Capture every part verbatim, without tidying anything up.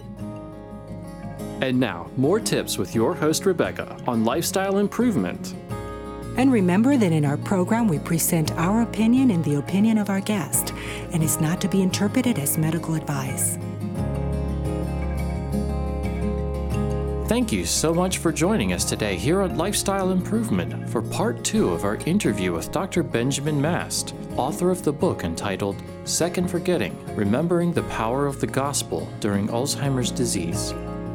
And now, more tips with your host, Rebecca, on lifestyle improvement. And remember that in our program, we present our opinion and the opinion of our guest, and it's not to be interpreted as medical advice. Thank you so much for joining us today here on Lifestyle Improvement for part two of our interview with Doctor Benjamin Mast, author of the book entitled Second Forgetting, Remembering the Power of the Gospel During Alzheimer's Disease.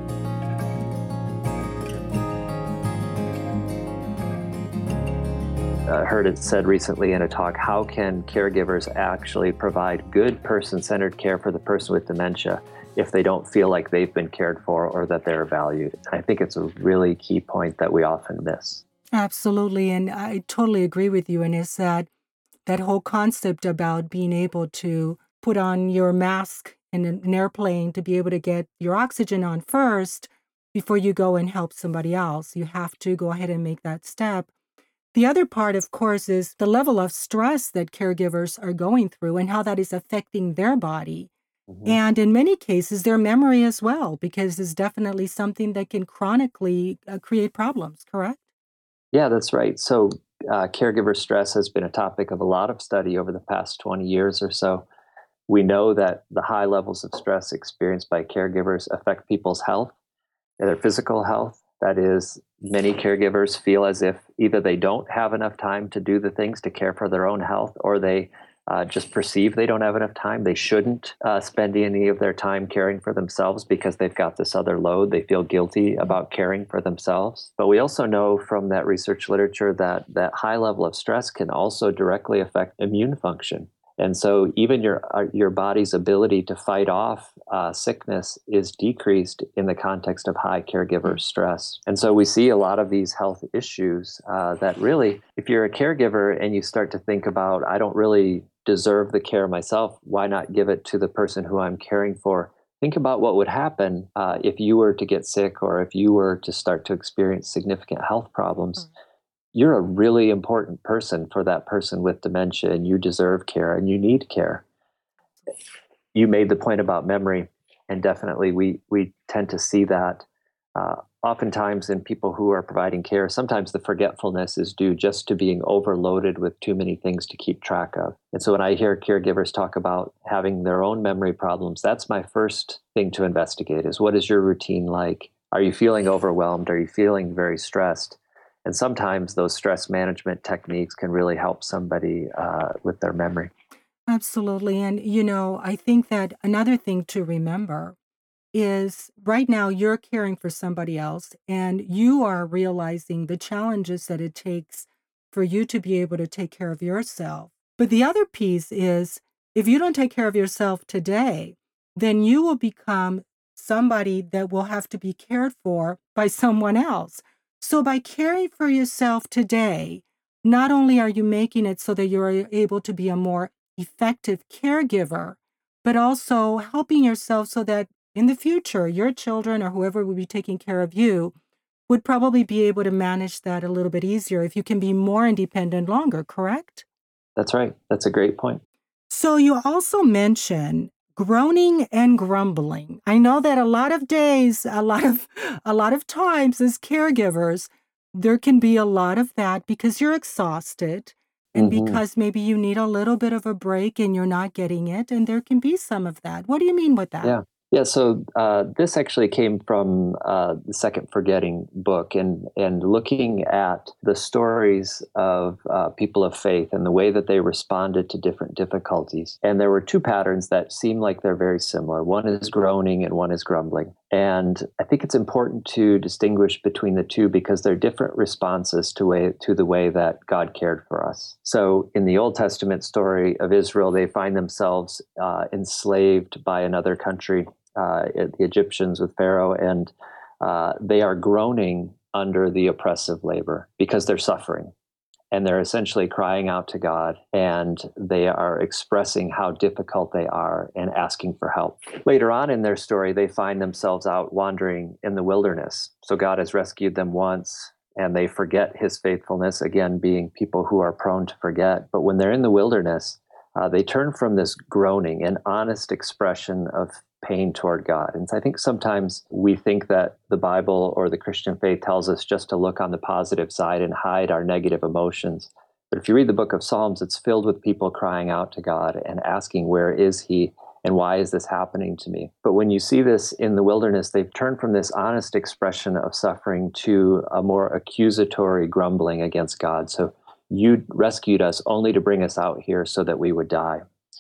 I heard it said recently in a talk, how can caregivers actually provide good person-centered care for the person with dementia if they don't feel like they've been cared for or that they're valued? I think it's a really key point that we often miss. Absolutely, and I totally agree with you. And it's that, that whole concept about being able to put on your mask in an airplane to be able to get your oxygen on first before you go and help somebody else. You have to go ahead and make that step. The other part, of course, is the level of stress that caregivers are going through and how that is affecting their body. Mm-hmm. And in many cases, their memory as well, because it's definitely something that can chronically uh, create problems, correct? Yeah, that's right. So uh, caregiver stress has been a topic of a lot of study over the past twenty years or so. We know that the high levels of stress experienced by caregivers affect people's health, their physical health. That is, many caregivers feel as if either they don't have enough time to do the things to care for their own health, or they uh, just perceive they don't have enough time. They shouldn't uh, spend any of their time caring for themselves because they've got this other load. They feel guilty about caring for themselves. But we also know from that research literature that that high level of stress can also directly affect immune function. And so even your uh, your body's ability to fight off uh, sickness is decreased in the context of high caregiver stress. And so we see a lot of these health issues uh, that really, if you're a caregiver and you start to think about, I don't really deserve the care myself, why not give it to the person who I'm caring for? Think about what would happen uh, if you were to get sick or if you were to start to experience significant health problems. Mm-hmm. You're a really important person for that person with dementia, and you deserve care and you need care. You made the point about memory, and definitely we we tend to see that uh, oftentimes in people who are providing care. Sometimes the forgetfulness is due just to being overloaded with too many things to keep track of. And so when I hear caregivers talk about having their own memory problems, that's my first thing to investigate is, what is your routine like? Are you feeling overwhelmed? Are you feeling very stressed? And sometimes those stress management techniques can really help somebody uh, with their memory. Absolutely. And, you know, I think that another thing to remember is right now you're caring for somebody else and you are realizing the challenges that it takes for you to be able to take care of yourself. But the other piece is, if you don't take care of yourself today, then you will become somebody that will have to be cared for by someone else. So by caring for yourself today, not only are you making it so that you're able to be a more effective caregiver, but also helping yourself so that in the future, your children or whoever will be taking care of you would probably be able to manage that a little bit easier if you can be more independent longer, correct? That's right. That's a great point. So you also mentioned groaning and grumbling. I know that a lot of days, a lot of a lot of times as caregivers, there can be a lot of that because you're exhausted and Mm-hmm. because maybe you need a little bit of a break and you're not getting it, and there can be some of that. What do you mean with that? Yeah. Yeah, so uh, this actually came from uh, the Second Forgetting book, and, and looking at the stories of uh, people of faith and the way that they responded to different difficulties. And there were two patterns that seem like they're very similar. One is groaning and one is grumbling. And I think it's important to distinguish between the two because they're different responses to way to the way that God cared for us. So in the Old Testament story of Israel, they find themselves uh, enslaved by another country, uh, the Egyptians with Pharaoh, and uh, they are groaning under the oppressive labor because they're suffering. And they're essentially crying out to God, and they are expressing how difficult they are and asking for help. Later on in their story, they find themselves out wandering in the wilderness. So God has rescued them once, and they forget his faithfulness, again, being people who are prone to forget. But when they're in the wilderness, uh, they turn from this groaning, an honest expression of pain toward God. And I think sometimes we think that the Bible or the Christian faith tells us just to look on the positive side and hide our negative emotions. But if you read the book of Psalms, it's filled with people crying out to God and asking, where is he? And why is this happening to me? But when you see this in the wilderness, they've turned from this honest expression of suffering to a more accusatory grumbling against God. So you rescued us only to bring us out here so that we would die.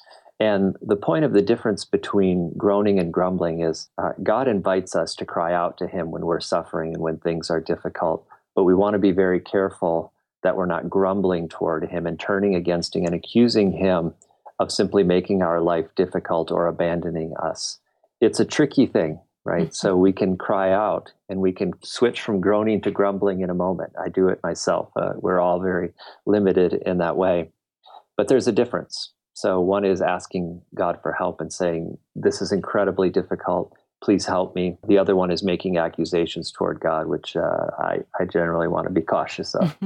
And the point of the difference between groaning and grumbling is uh, God invites us to cry out to him when we're suffering and when things are difficult. But we want to be very careful that we're not grumbling toward him and turning against him and accusing him of simply making our life difficult or abandoning us. It's a tricky thing, right? So we can cry out and we can switch from groaning to grumbling in a moment. I do it myself. Uh, we're all very limited in that way. But there's a difference. So one is asking God for help and saying, this is incredibly difficult. Please help me. The other one is making accusations toward God, which uh, I, I generally want to be cautious of.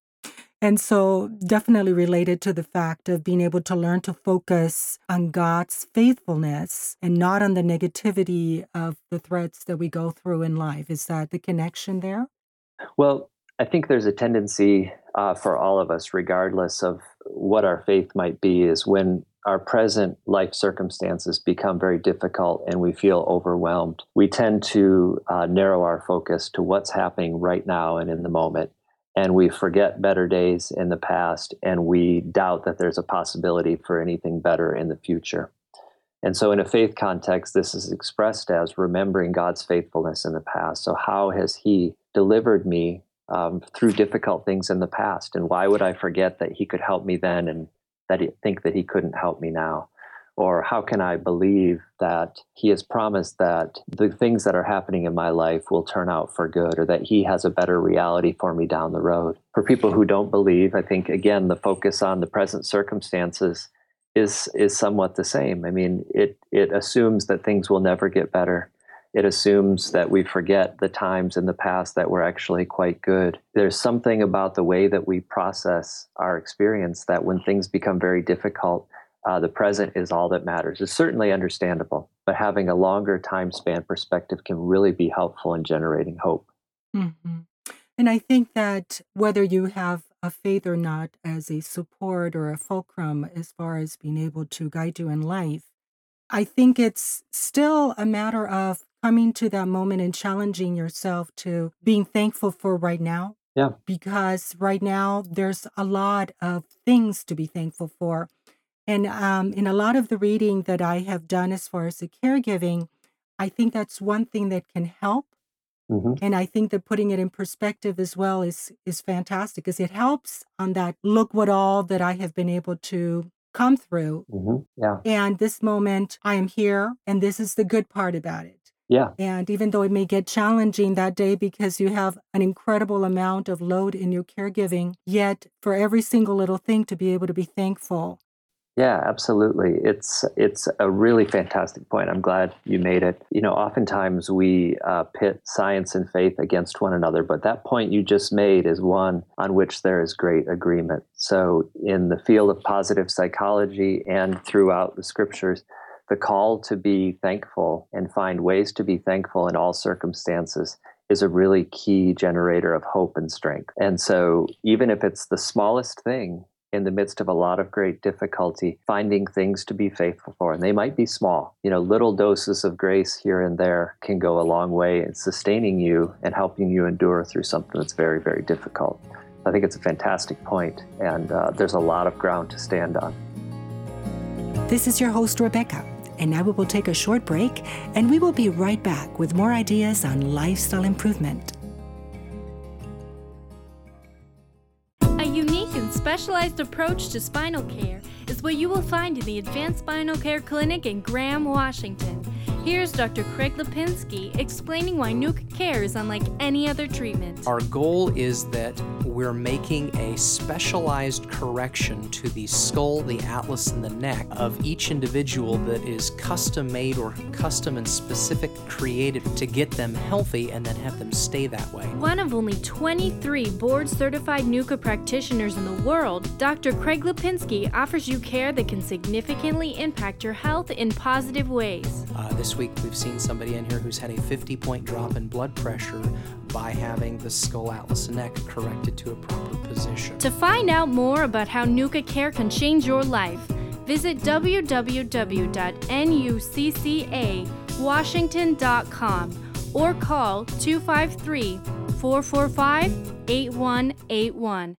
And so definitely related to the fact of being able to learn to focus on God's faithfulness and not on the negativity of the threats that we go through in life. Is that the connection there? Well, I think there's a tendency uh, for all of us, regardless of what our faith might be, is when our present life circumstances become very difficult and we feel overwhelmed, we tend to uh, narrow our focus to what's happening right now and in the moment. And we forget better days in the past, and we doubt that there's a possibility for anything better in the future. And so in a faith context, this is expressed as remembering God's faithfulness in the past. So how has he delivered me um, through difficult things in the past? And why would I forget that he could help me then and that he, think that he couldn't help me now? Or how can I believe that he has promised that the things that are happening in my life will turn out for good, or that he has a better reality for me down the road? For people who don't believe, I think, again, the focus on the present circumstances is is somewhat the same. I mean, it it assumes that things will never get better. It assumes that we forget the times in the past that were actually quite good. There's something about the way that we process our experience that when things become very difficult, Uh, the present is all that matters. It's certainly understandable, but having a longer time span perspective can really be helpful in generating hope. Mm-hmm. And I think that whether you have a faith or not as a support or a fulcrum as far as being able to guide you in life, I think it's still a matter of coming to that moment and challenging yourself to being thankful for right now. Yeah. Because right now there's a lot of things to be thankful for. And um, in a lot of the reading that I have done as far as the caregiving, I think that's one thing that can help. Mm-hmm. And I think that putting it in perspective as well is is fantastic because it helps on that, look what all that I have been able to come through. Mm-hmm. Yeah. And this moment, I am here, and this is the good part about it. Yeah. And even though it may get challenging that day because you have an incredible amount of load in your caregiving, yet for every single little thing to be able to be thankful. Yeah, absolutely. It's it's a really fantastic point. I'm glad you made it. You know, oftentimes we uh, pit science and faith against one another, but that point you just made is one on which there is great agreement. So in the field of positive psychology and throughout the scriptures, the call to be thankful and find ways to be thankful in all circumstances is a really key generator of hope and strength. And so even if it's the smallest thing, in the midst of a lot of great difficulty, finding things to be faithful for. And they might be small. You know, little doses of grace here and there can go a long way in sustaining you and helping you endure through something that's very, very difficult. I think it's a fantastic point, and uh, there's a lot of ground to stand on. This is your host, Rebecca, and now we will take a short break, and we will be right back with more ideas on lifestyle improvement. Specialized approach to spinal care is what you will find in the Advanced Spinal Care Clinic in Graham, Washington. Here's Doctor Craig Lipinski explaining why Nuke Care is unlike any other treatment. Our goal is that we're making a specialized correction to the skull, the atlas, and the neck of each individual that is custom made or custom and specific created to get them healthy and then have them stay that way. One of only twenty-three board-certified Nuka practitioners in the world, Doctor Craig Lipinski offers you care that can significantly impact your health in positive ways. Uh, this week we've seen somebody in here who's had a fifty-point drop in blood pressure by having the skull, atlas, and neck corrected to a proper position. To find out more about how Nuka Care can change your life, visit w w w dot nucca washington dot com or call two five three, four four five, eight one eight one.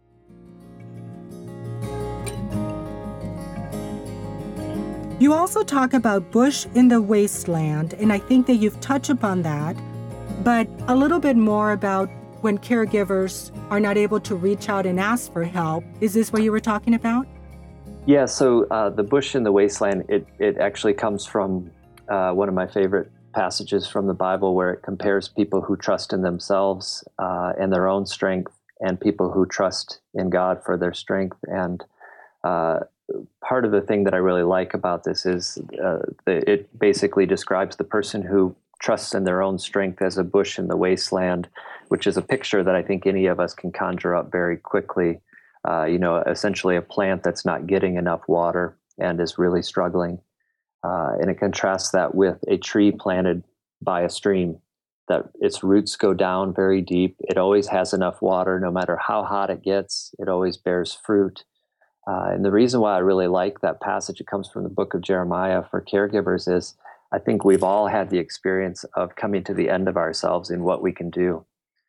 You also talk about bush in the wasteland, and I think that you've touched upon that, but a little bit more about when caregivers are not able to reach out and ask for help. Is this what you were talking about? Yeah, so uh, the bush in the wasteland, it, it actually comes from uh, one of my favorite passages from the Bible, where it compares people who trust in themselves uh, and their own strength and people who trust in God for their strength. And uh, part of the thing that I really like about this is uh, the, it basically describes the person who trusts in their own strength as a bush in the wasteland, which is a picture that I think any of us can conjure up very quickly. Uh, you know, essentially a plant that's not getting enough water and is really struggling. Uh, and it contrasts that with a tree planted by a stream, that its roots go down very deep. It always has enough water, no matter how hot it gets. It always bears fruit. Uh, and the reason why I really like that passage, it comes from the book of Jeremiah for caregivers, is I think we've all had the experience of coming to the end of ourselves in what we can do.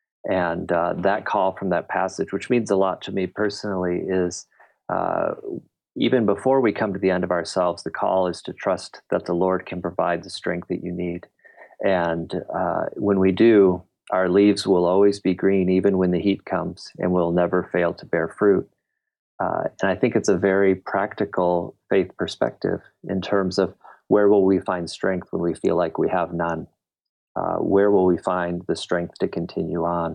And uh, that call from that passage, which means a lot to me personally, is uh, even before we come to the end of ourselves, the call is to trust that the Lord can provide the strength that you need. And uh, when we do, our leaves will always be green, even when the heat comes, and will never fail to bear fruit. Uh, and I think it's a very practical faith perspective in terms of where will we find strength when we feel like we have none? Uh, where will we find the strength to continue on?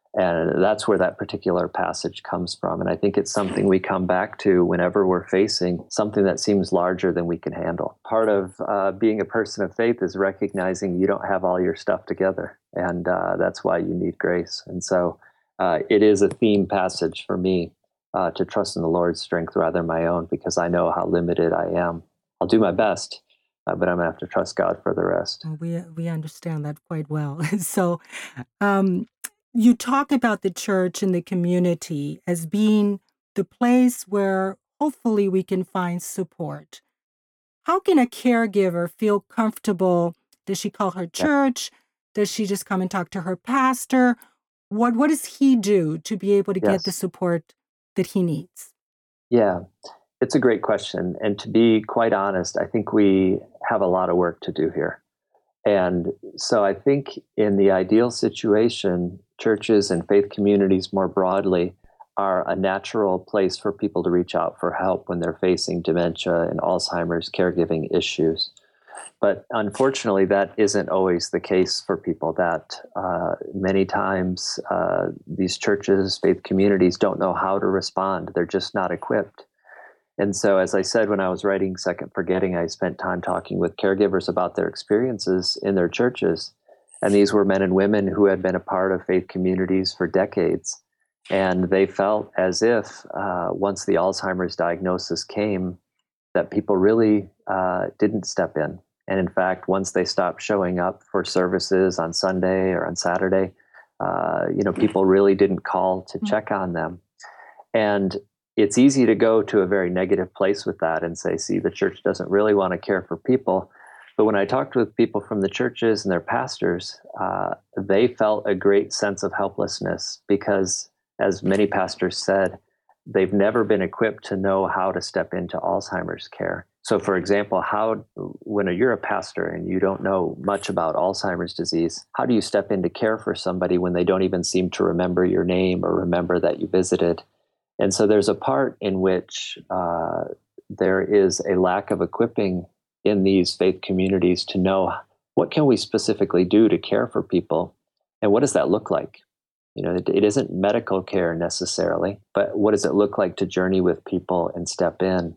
And that's where that particular passage comes from. And I think it's something we come back to whenever we're facing something that seems larger than we can handle. Part of uh, being a person of faith is recognizing you don't have all your stuff together. And uh, that's why you need grace. And so uh, it is a theme passage for me uh, to trust in the Lord's strength rather than my own, because I know how limited I am. I'll do my best. Uh, but I'm going to have to trust God for the rest. We we understand that quite well. So um, you talk about the church and the community as being the place where hopefully we can find support. How can a caregiver feel comfortable? Does she call her church? Does she just come and talk to her pastor? What What does he do to be able to Yes. get the support that he needs? Yeah, it's a great question. And to be quite honest, I think we have a lot of work to do here. And so I think in the ideal situation, churches and faith communities more broadly are a natural place for people to reach out for help when they're facing dementia and Alzheimer's caregiving issues. But unfortunately, that isn't always the case for people. That uh, many times uh, these churches, faith communities don't know how to respond. They're just not equipped. And so, as I said, when I was writing Second Forgetting, I spent time talking with caregivers about their experiences in their churches. And these were men and women who had been a part of faith communities for decades. And they felt as if uh, once the Alzheimer's diagnosis came, that people really uh, didn't step in. And in fact, once they stopped showing up for services on Sunday or on Saturday, uh, you know, people really didn't call to check on them. And it's easy to go to a very negative place with that and say, see, the church doesn't really want to care for people. But when I talked with people from the churches and their pastors, uh, they felt a great sense of helplessness because, as many pastors said, they've never been equipped to know how to step into Alzheimer's care. So, for example, how when you're a pastor and you don't know much about Alzheimer's disease, how do you step in to care for somebody when they don't even seem to remember your name or remember that you visited? And so there's a part in which uh, there is a lack of equipping in these faith communities to know what can we specifically do to care for people, and what does that look like? You know, it, it isn't medical care necessarily, but what does it look like to journey with people and step in?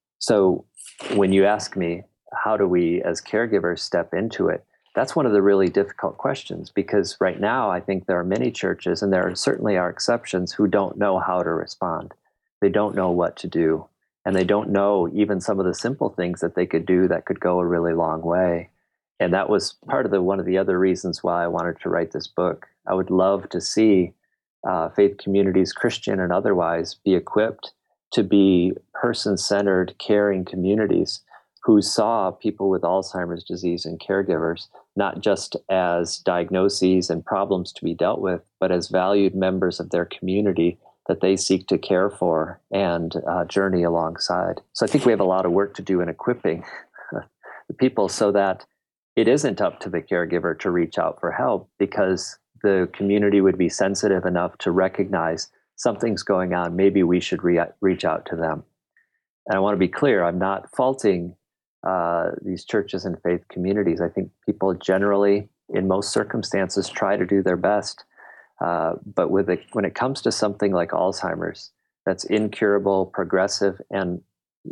So when you ask me, how do we as caregivers step into it? That's one of the really difficult questions, because right now I think there are many churches, and there are certainly are exceptions, who don't know how to respond. They don't know what to do, and they don't know even some of the simple things that they could do that could go a really long way. And that was part of the one of the other reasons why I wanted to write this book. I would love to see uh, faith communities, Christian and otherwise, be equipped to be person-centered, caring communities who saw people with Alzheimer's disease and caregivers not just as diagnoses and problems to be dealt with, but as valued members of their community that they seek to care for and uh, journey alongside. So I think we have a lot of work to do in equipping the people so that it isn't up to the caregiver to reach out for help, because the community would be sensitive enough to recognize something's going on. Maybe we should re- reach out to them. And I want to be clear, I'm not faulting uh, these churches and faith communities. I think people generally, in most circumstances, try to do their best. Uh, but with it, when it comes to something like Alzheimer's, that's incurable, progressive, and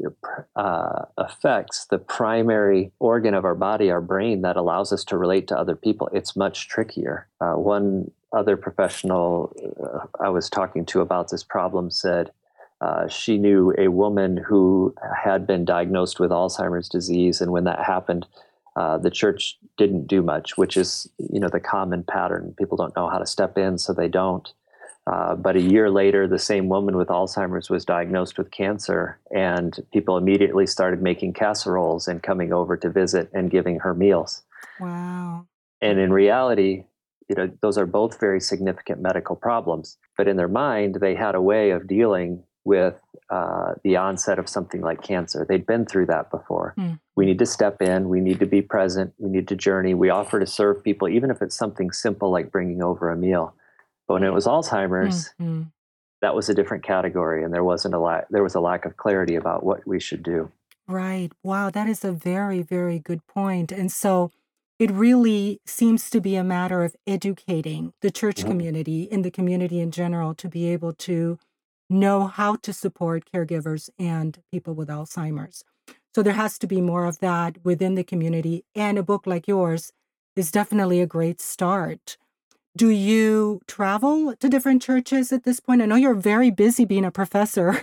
uh, affects the primary organ of our body, our brain, that allows us to relate to other people, it's much trickier. Uh, one other professional uh, I was talking to about this problem said uh, she knew a woman who had been diagnosed with Alzheimer's disease, and when that happened, uh, the church didn't do much, which is, you know, the common pattern. People don't know how to step in, so they don't. Uh, but a year later, the same woman with Alzheimer's was diagnosed with cancer, and people immediately started making casseroles and coming over to visit and giving her meals. Wow. And in reality, you know, those are both very significant medical problems. But in their mind, they had a way of dealing with uh, the onset of something like cancer. They'd been through that before. Mm. We need to step in. We need to be present. We need to journey. We offer to serve people, even if it's something simple like bringing over a meal. But when it was Alzheimer's, mm-hmm. that was a different category, and there wasn't a la- there was a lack of clarity about what we should do. Right. Wow, that is a very, very good point. And so it really seems to be a matter of educating the church mm-hmm. community and the community in general to be able to know how to support caregivers and people with Alzheimer's. So there has to be more of that within the community, and a book like yours is definitely a great start. Do you travel to different churches at this point? I know you're very busy being a professor.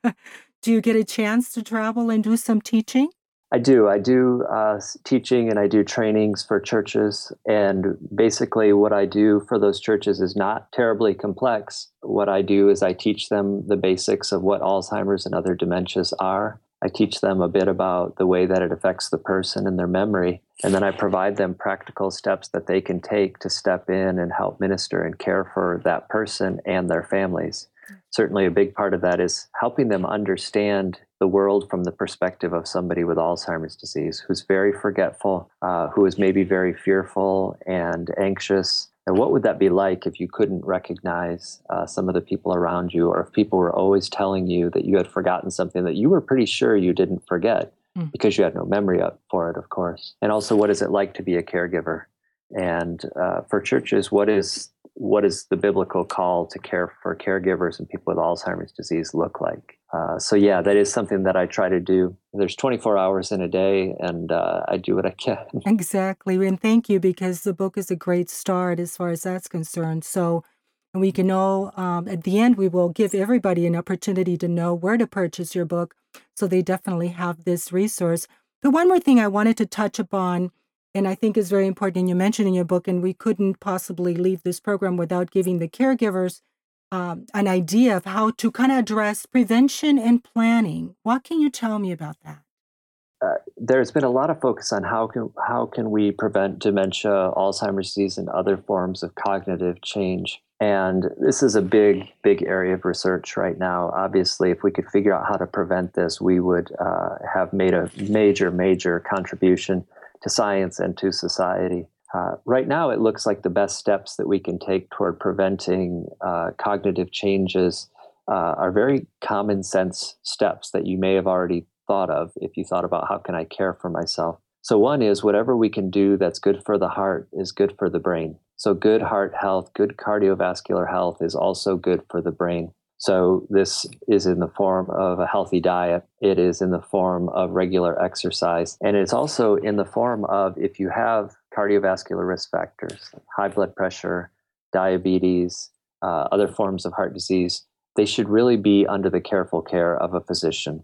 Do you get a chance to travel and do some teaching? I do. I do uh, teaching and I do trainings for churches. And basically what I do for those churches is not terribly complex. What I do is I teach them the basics of what Alzheimer's and other dementias are. I teach them a bit about the way that it affects the person and their memory. And then I provide them practical steps that they can take to step in and help minister and care for that person and their families. Certainly a big part of that is helping them understand the world from the perspective of somebody with Alzheimer's disease, who's very forgetful, uh, who is maybe very fearful and anxious. And what would that be like if you couldn't recognize uh, some of the people around you, or if people were always telling you that you had forgotten something that you were pretty sure you didn't forget mm. because you had no memory up for it, of course. And also, what is it like to be a caregiver? And uh, for churches, what is what is the biblical call to care for caregivers and people with Alzheimer's disease look like? Uh, so yeah, that is something that I try to do. There's twenty-four hours in a day, and uh, I do what I can. Exactly. And thank you, because the book is a great start as far as that's concerned. So we can know, um, at the end, we will give everybody an opportunity to know where to purchase your book. So they definitely have this resource. But one more thing I wanted to touch upon, and I think is very important, and you mentioned in your book, and we couldn't possibly leave this program without giving the caregivers um, an idea of how to kind of address prevention and planning. What can you tell me about that? Uh, there's been a lot of focus on how can how can we prevent dementia, Alzheimer's disease, and other forms of cognitive change. And this is a big, big area of research right now. Obviously, if we could figure out how to prevent this, we would uh, have made a major, major contribution to science and to society. Uh, right now, it looks like the best steps that we can take toward preventing uh, cognitive changes uh, are very common sense steps that you may have already thought of if you thought about how can I care for myself. So one is whatever we can do that's good for the heart is good for the brain. So good heart health, good cardiovascular health is also good for the brain. So this is in the form of a healthy diet. It is in the form of regular exercise. And it's also in the form of, if you have cardiovascular risk factors, like high blood pressure, diabetes, uh, other forms of heart disease, they should really be under the careful care of a physician.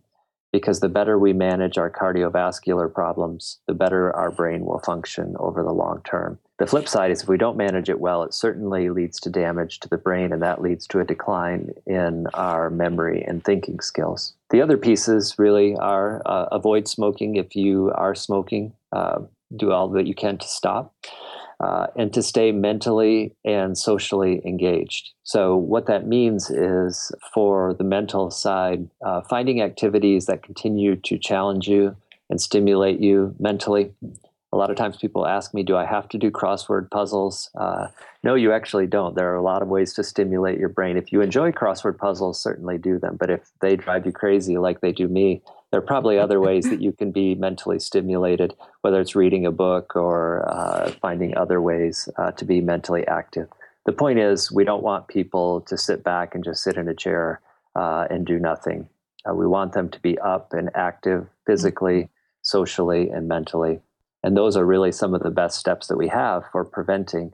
because the better we manage our cardiovascular problems, the better our brain will function over the long term. The flip side is if we don't manage it well, it certainly leads to damage to the brain, and that leads to a decline in our memory and thinking skills. The other pieces really are uh, avoid smoking if you are smoking. Uh, do all that you can to stop. Uh, and to stay mentally and socially engaged. So what that means is, for the mental side, uh, finding activities that continue to challenge you and stimulate you mentally. A lot of times people ask me, do I have to do crossword puzzles? Uh, no, you actually don't. There are a lot of ways to stimulate your brain. If you enjoy crossword puzzles, certainly do them. But if they drive you crazy like they do me, there are probably other ways that you can be mentally stimulated, whether it's reading a book or uh, finding other ways uh, to be mentally active. The point is, we don't want people to sit back and just sit in a chair uh, and do nothing. Uh, we want them to be up and active physically, socially, and mentally. And those are really some of the best steps that we have for preventing.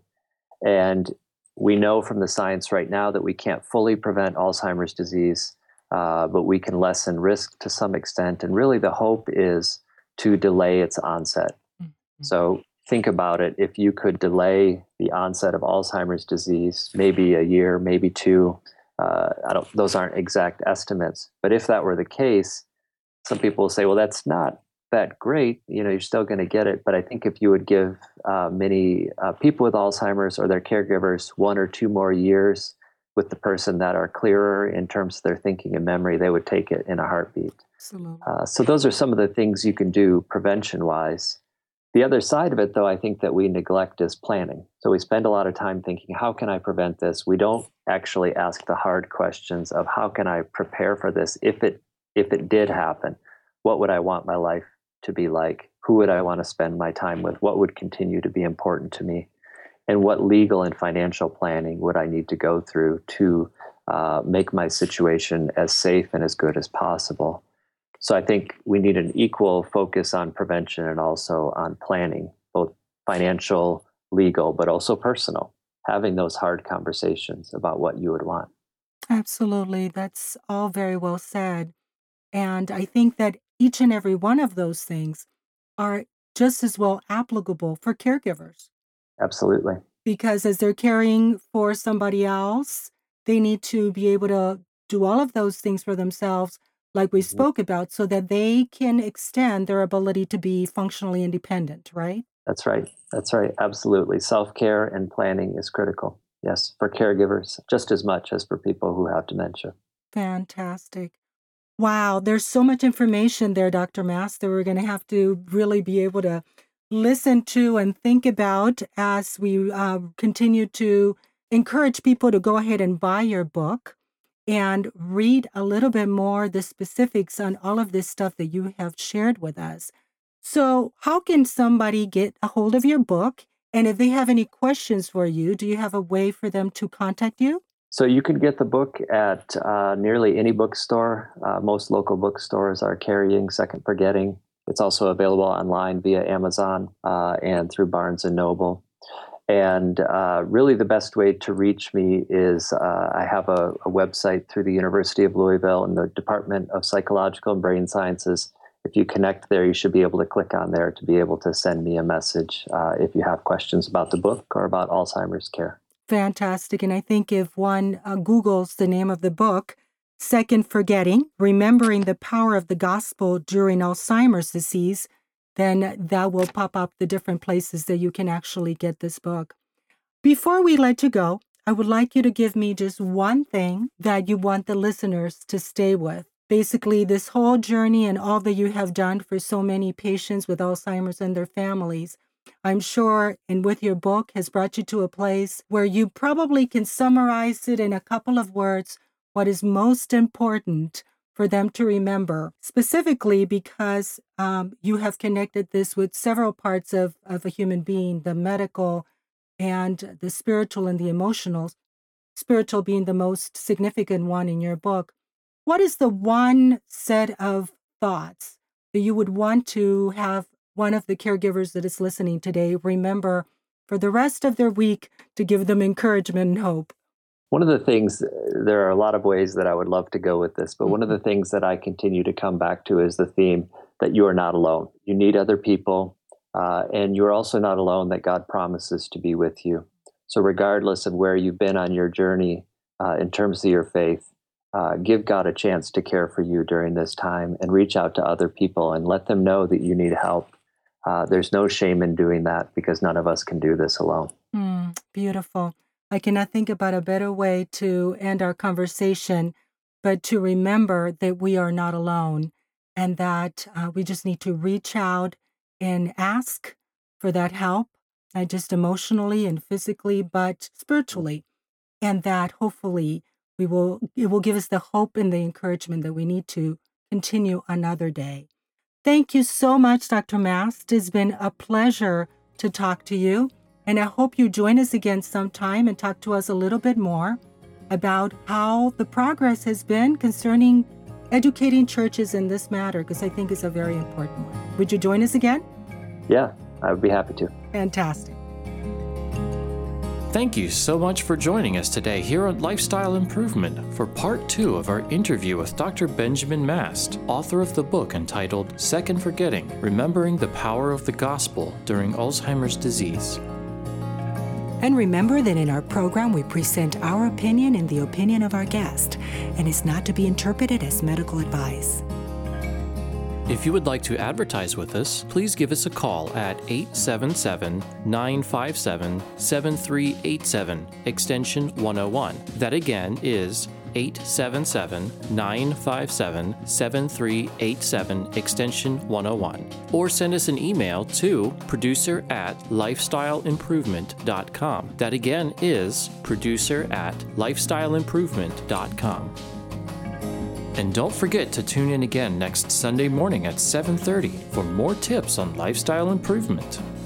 And we know from the science right now that we can't fully prevent Alzheimer's disease, uh, but we can lessen risk to some extent. And really the hope is to delay its onset. Mm-hmm. So think about it. If you could delay the onset of Alzheimer's disease, maybe a year, maybe two, uh, I don't, those aren't exact estimates. But if that were the case, some people will say, well, that's not that great, you know, you're still going to get it. But I think if you would give uh, many uh, people with Alzheimer's or their caregivers one or two more years with the person that are clearer in terms of their thinking and memory, they would take it in a heartbeat. Absolutely. Uh, so those are some of the things you can do prevention-wise. The other side of it, though, I think that we neglect is planning. So we spend a lot of time thinking, how can I prevent this? We don't actually ask the hard questions of how can I prepare for this if it if it did happen? What would I want my life to be like? Who would I want to spend my time with? What would continue to be important to me? And what legal and financial planning would I need to go through to uh, make my situation as safe and as good as possible? So I think we need an equal focus on prevention and also on planning, both financial, legal, but also personal, having those hard conversations about what you would want. Absolutely. That's all very well said. And I think that each and every one of those things are just as well applicable for caregivers. Absolutely. Because as they're caring for somebody else, they need to be able to do all of those things for themselves, like we mm-hmm. spoke about, so that they can extend their ability to be functionally independent, right? That's right. That's right. Absolutely. Self-care and planning is critical. Yes, for caregivers, just as much as for people who have dementia. Fantastic. Wow, there's so much information there, Doctor Mast, that we're going to have to really be able to listen to and think about as we uh, continue to encourage people to go ahead and buy your book and read a little bit more the specifics on all of this stuff that you have shared with us. So how can somebody get a hold of your book? And if they have any questions for you, do you have a way for them to contact you? So you can get the book at uh, nearly any bookstore. Uh, most local bookstores are carrying Second Forgetting. It's also available online via Amazon uh, and through Barnes and Noble. And uh, really the best way to reach me is uh, I have a, a website through the University of Louisville and the Department of Psychological and Brain Sciences. If you connect there, you should be able to click on there to be able to send me a message uh, if you have questions about the book or about Alzheimer's care. Fantastic. And I think if one uh, Googles the name of the book, Second Forgetting, Remembering the Power of the Gospel During Alzheimer's Disease, then that will pop up the different places that you can actually get this book. Before we let you go, I would like you to give me just one thing that you want the listeners to stay with. Basically, this whole journey and all that you have done for so many patients with Alzheimer's and their families, I'm sure, and with your book, has brought you to a place where you probably can summarize it in a couple of words, what is most important for them to remember, specifically because um, you have connected this with several parts of, of a human being, the medical and the spiritual and the emotional, spiritual being the most significant one in your book. What is the one set of thoughts that you would want to have one of the caregivers that is listening today remember for the rest of their week to give them encouragement and hope? One of the things, there are a lot of ways that I would love to go with this, but one of the things that I continue to come back to is the theme that you are not alone. You need other people, uh, and you're also not alone, that God promises to be with you. So regardless of where you've been on your journey uh, in terms of your faith, uh, give God a chance to care for you during this time, and reach out to other people and let them know that you need help. Uh, there's no shame in doing that, because none of us can do this alone. Mm, beautiful. I cannot think about a better way to end our conversation, but to remember that we are not alone, and that uh, we just need to reach out and ask for that help, not just emotionally and physically, but spiritually, and that hopefully we will it will give us the hope and the encouragement that we need to continue another day. Thank you so much, Doctor Mast. It's been a pleasure to talk to you. And I hope you join us again sometime and talk to us a little bit more about how the progress has been concerning educating churches in this matter, because I think it's a very important one. Would you join us again? Yeah, I would be happy to. Fantastic. Thank you so much for joining us today here on Lifestyle Improvement for part two of our interview with Doctor Benjamin Mast, author of the book entitled Second Forgetting, Remembering the Power of the Gospel During Alzheimer's Disease. And remember that in our program, we present our opinion and the opinion of our guest, and it's not to be interpreted as medical advice. If you would like to advertise with us, please give us a call at eight seven seven, nine five seven, seven three eight seven, extension one oh one. That again is eight seven seven, nine five seven, seven three eight seven, extension one oh one. Or send us an email to producer at lifestyle improvement dot com. That again is producer at lifestyle improvement dot com. And don't forget to tune in again next Sunday morning at seven thirty for more tips on lifestyle improvement.